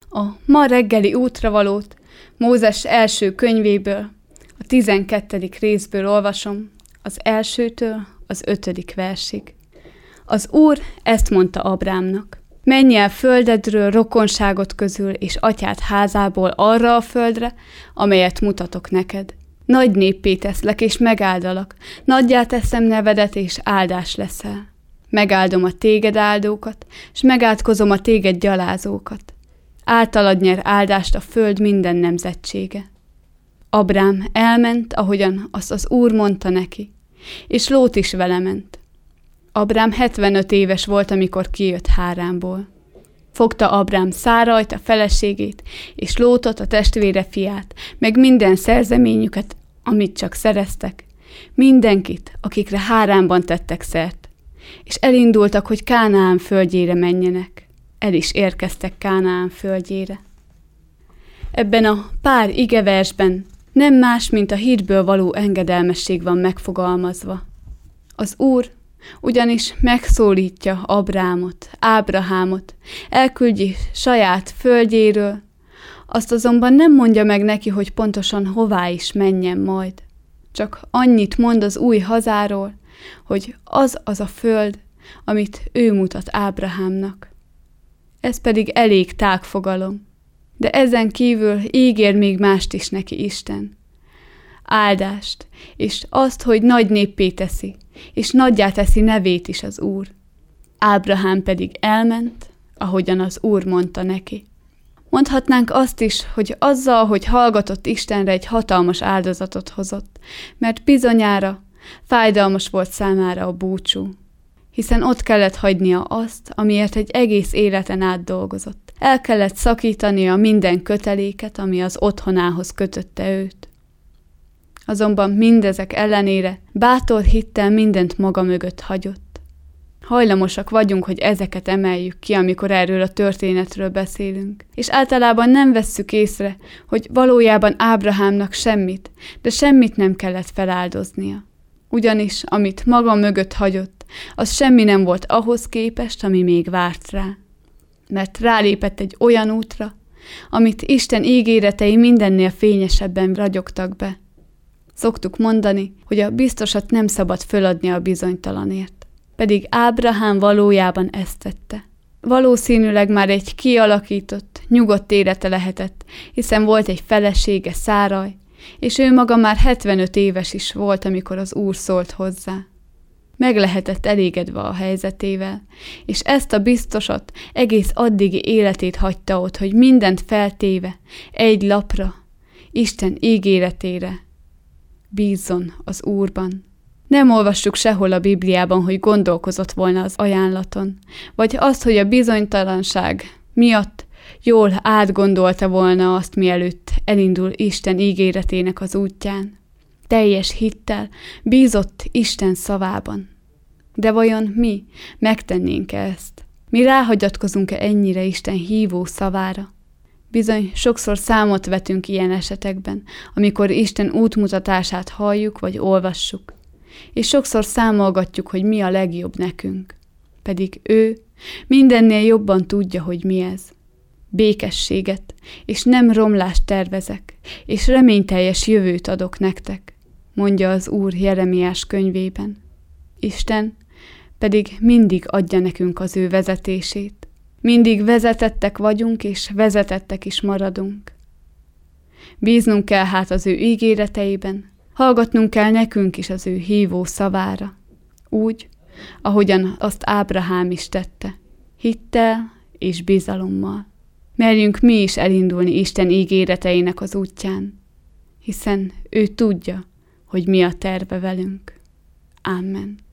A ma reggeli útravalót Mózes első könyvéből, a 12. részből olvasom, az 1-től az 5. versig. Az Úr ezt mondta Ábrámnak: menj el földedről, rokonságot közül és atyád házából arra a földre, amelyet mutatok neked. Nagy néppé teszlek és megáldalak, nagyjá teszem nevedet és áldás leszel. Megáldom a téged áldókat, és megátkozom a téged gyalázókat. Általad nyer áldást a föld minden nemzetsége. Ábrám elment, ahogyan azt az Úr mondta neki, és Lót is vele ment. Ábrám 75 éves volt, amikor kijött Háránból. Fogta Ábrám Szárajt, a feleségét, és Lótot, a testvére fiát, meg minden szerzeményüket, amit csak szereztek, mindenkit, akikre Háránban tettek szert, és elindultak, hogy Kánaán földjére menjenek. El is érkeztek Kánaán földjére. Ebben a pár igeversben nem más, mint a hitből való engedelmesség van megfogalmazva. Az Úr ugyanis megszólítja Ábrahámot, elküldi saját földjéről, azt azonban nem mondja meg neki, hogy pontosan hová is menjen majd. Csak annyit mond az új hazáról, hogy az a föld, amit ő mutat Ábrahámnak. Ez pedig elég tág fogalom, de ezen kívül ígér még mást is neki Isten. Áldást, és azt, hogy nagy néppé teszi, és nagyjá teszi nevét is az Úr. Ábrahám pedig elment, ahogyan az Úr mondta neki. Mondhatnánk azt is, hogy azzal, hogy hallgatott Istenre, egy hatalmas áldozatot hozott, mert bizonyára fájdalmas volt számára a búcsú, hiszen ott kellett hagynia azt, amiért egy egész életen át dolgozott. El kellett szakítania minden köteléket, ami az otthonához kötötte őt. Azonban mindezek ellenére bátor hittel mindent maga mögött hagyott. Hajlamosak vagyunk, hogy ezeket emeljük ki, amikor erről a történetről beszélünk, és általában nem vesszük észre, hogy valójában Ábrahámnak semmit, de semmit nem kellett feláldoznia. Ugyanis, amit maga mögött hagyott, az semmi nem volt ahhoz képest, ami még várt rá. Mert rálépett egy olyan útra, amit Isten ígéretei mindennél fényesebben ragyogtak be. Szoktuk mondani, hogy a biztosat nem szabad föladni a bizonytalanért. Pedig Ábrahám valójában ezt tette. Valószínűleg már egy kialakított, nyugodt élete lehetett, hiszen volt egy felesége, Száraj, és ő maga már 75 éves is volt, amikor az Úr szólt hozzá. Meg lehetett elégedve a helyzetével, és ezt a biztosat egész addigi életét hagyta ott, hogy mindent feltéve, egy lapra, Isten ígéretére bízzon az Úrban. Nem olvassuk sehol a Bibliában, hogy gondolkozott volna az ajánlaton, vagy azt, hogy a bizonytalanság miatt jól átgondolta volna azt, mielőtt elindul Isten ígéretének az útján. Teljes hittel bízott Isten szavában. De vajon mi megtennénk ezt? Mi ráhagyatkozunk-e ennyire Isten hívó szavára? Bizony, sokszor számot vetünk ilyen esetekben, amikor Isten útmutatását halljuk vagy olvassuk, és sokszor számolgatjuk, hogy mi a legjobb nekünk. Pedig ő mindennél jobban tudja, hogy mi ez. Békességet, és nem romlást tervezek, és reményteljes jövőt adok nektek, mondja az Úr Jeremiás könyvében. Isten pedig mindig adja nekünk az ő vezetését. Mindig vezetettek vagyunk, és vezetettek is maradunk. Bíznunk kell hát az ő ígéreteiben, hallgatnunk kell nekünk is az ő hívó szavára, úgy, ahogyan azt Ábrahám is tette, hittel és bizalommal. Merjünk mi is elindulni Isten ígéreteinek az útján, hiszen ő tudja, hogy mi a terve velünk. Amen.